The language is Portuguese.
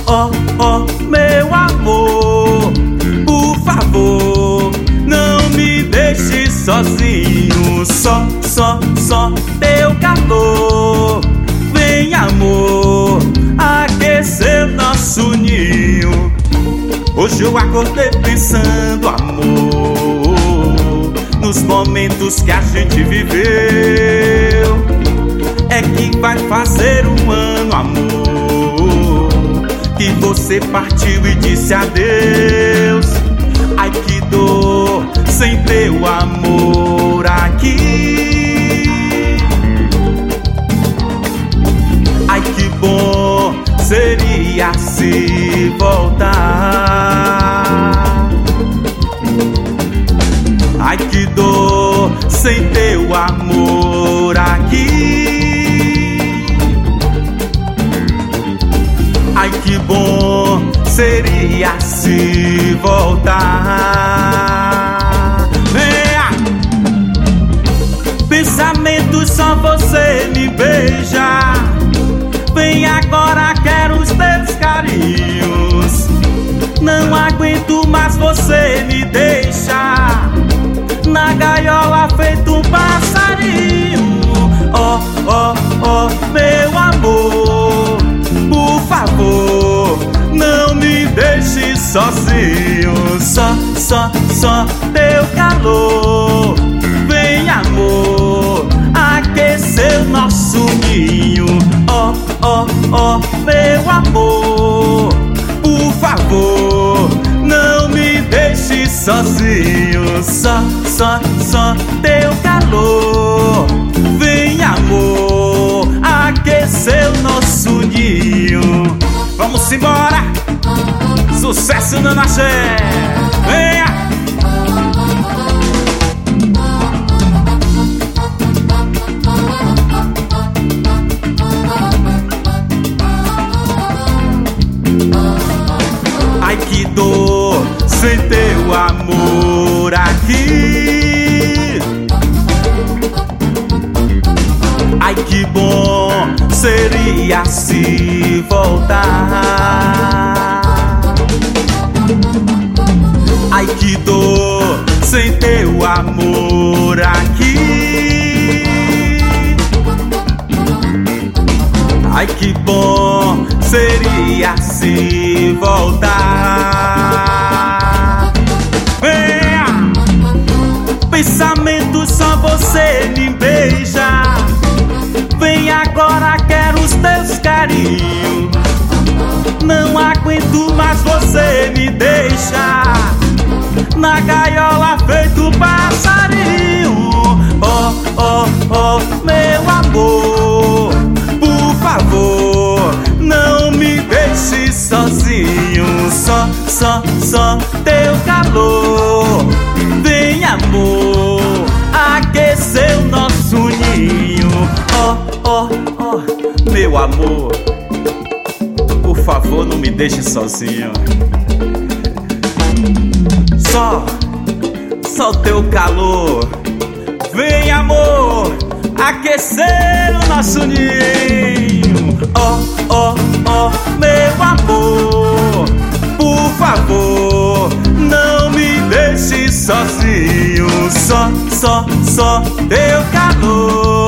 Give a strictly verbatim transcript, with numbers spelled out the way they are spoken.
oh, oh, meu amor, por favor, não me deixe sozinho. Só, só, só teu calor. Vem, amor, aquecer nosso ninho. Hoje eu acordei pensando, amor, nos momentos que a gente viveu. É que vai fazer um ano, amor, que você partiu e disse adeus. Ai, que dor sem teu amor aqui. Ai, que bom seria se voltar. Ai, que dor sem teu amor aqui. Ai, que bom seria se voltar. Venha! Pensamentos, só você me beija. Vem agora, quero os teus carinhos. Não aguento mais, você me deixa na gaiola feito um passarinho. Oh, oh, oh, meu amor, por favor, não me deixe sozinho. Só, só, só teu calor. Vem, amor, aquecer nosso ninho. Oh, oh, oh, meu amor, por favor, não me deixe sozinho. Só, só, só teu calor. Vem, amor, aquecer nosso ninho. Vamos embora, sucesso no Naxé. Venha! Ai, que dor sem teu amor aqui. Ai, que bom seria se voltar. Ai, que dor sem teu amor aqui. Ai, que bom seria se voltar. Venha! Pensamentos, só você me beija. Vem agora, quero os teus carinhos. Não aguento mais, você me deixa na gaiola feito passarinho. Oh, oh, oh, meu amor, por favor, não me deixe sozinho. Só, só, só teu calor. Vem, amor, aquecer o nosso ninho. Oh, oh, oh, meu amor, por favor, não me deixe sozinho. Só, só teu calor. Vem, amor, aquecer o nosso ninho. Oh, oh, oh, meu amor, por favor, não me deixe sozinho. Só, só, só teu calor.